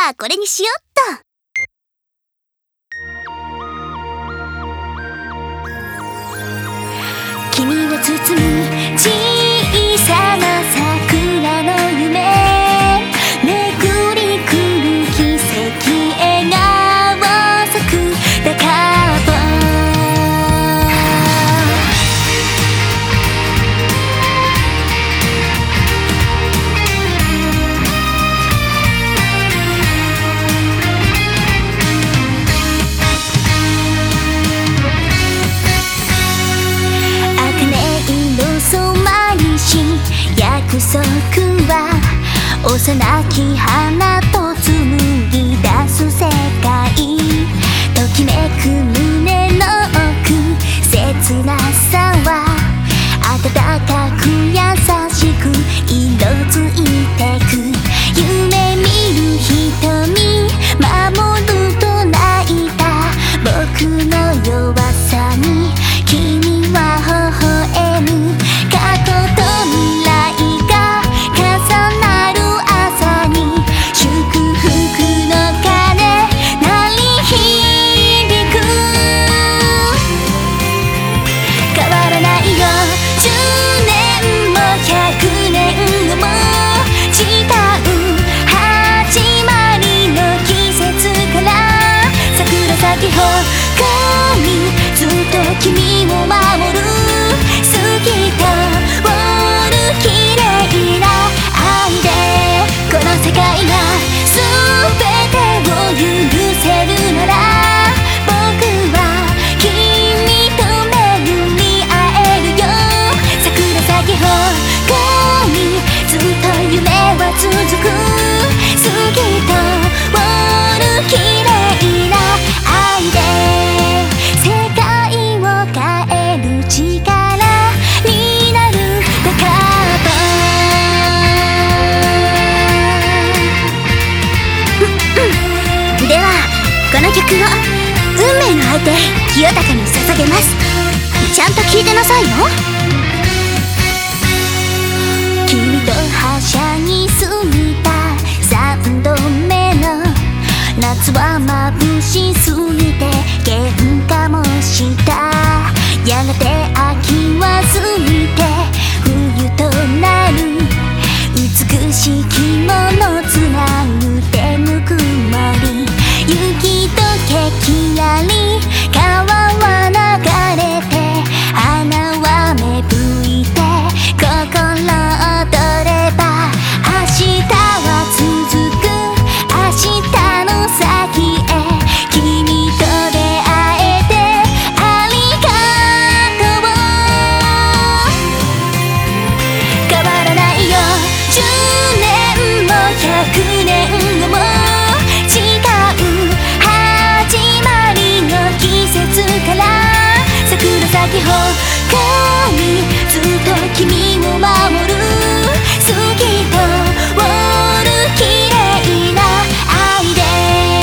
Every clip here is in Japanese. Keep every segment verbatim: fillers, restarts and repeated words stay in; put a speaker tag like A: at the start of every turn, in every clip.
A: あこれにしよっと。君を包む小さな桜の夢、巡り来る奇跡、笑顔咲くだから約束は幼き花と紡ぎ出す世界、ときめく胸の奥、切なさは温かく優しく色づいてく。夢見る瞳、守ると泣いた僕の弱さに君は微笑む。過去と未来ずっと君を守る、好きとおる綺麗な愛で、この世界が全てを許せるなら、僕は君と巡り会えるよ。桜咲き誇り、ずっと夢は続く、好きとおる綺麗な愛で曲を運命の相手清高に捧げます。ちゃんと聞いてなさいよ。君とはしゃぎすぎた三度目の夏は眩しすぎて喧嘩もした。やがて秋は過ぎて冬となる。美しきものつなぐ手ぬくもり、雪解けきらり川は流れて、花は芽吹いて、心躍れば明日は続く。明日の先へ君と出会えてありがとう。変わらないよじゅうねんもひゃくねんごも違う桜咲き誇り、ずっと君を守る、好きとおる綺麗な愛で。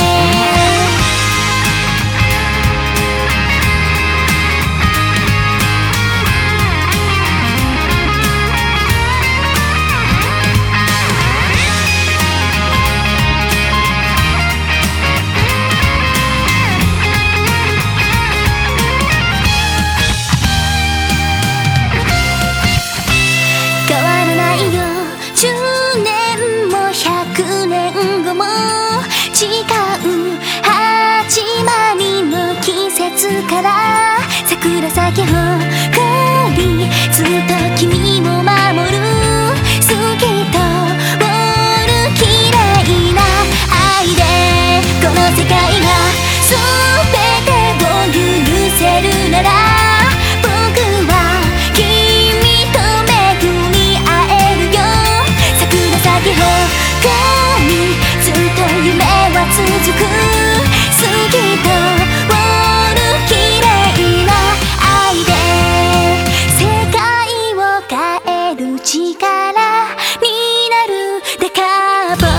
A: じゅうねんもひゃくねんごも違う始まりの季節から、桜咲き誇り、ずっと君を守る、好きとおる綺麗な愛で、この世界が全てを許せるなら、僕は君と巡り会えるよ。咲き誇り、ずっと夢は続く、好きとおる綺麗な愛で、世界を変える力になるデカボ。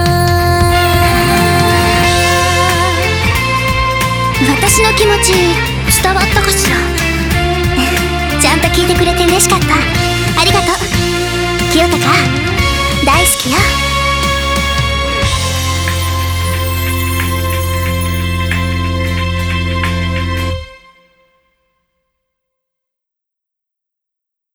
A: 私の気持ち伝わったかしら。ちゃんと聞いてくれて嬉しかった。ありがとう清高、大好きよ。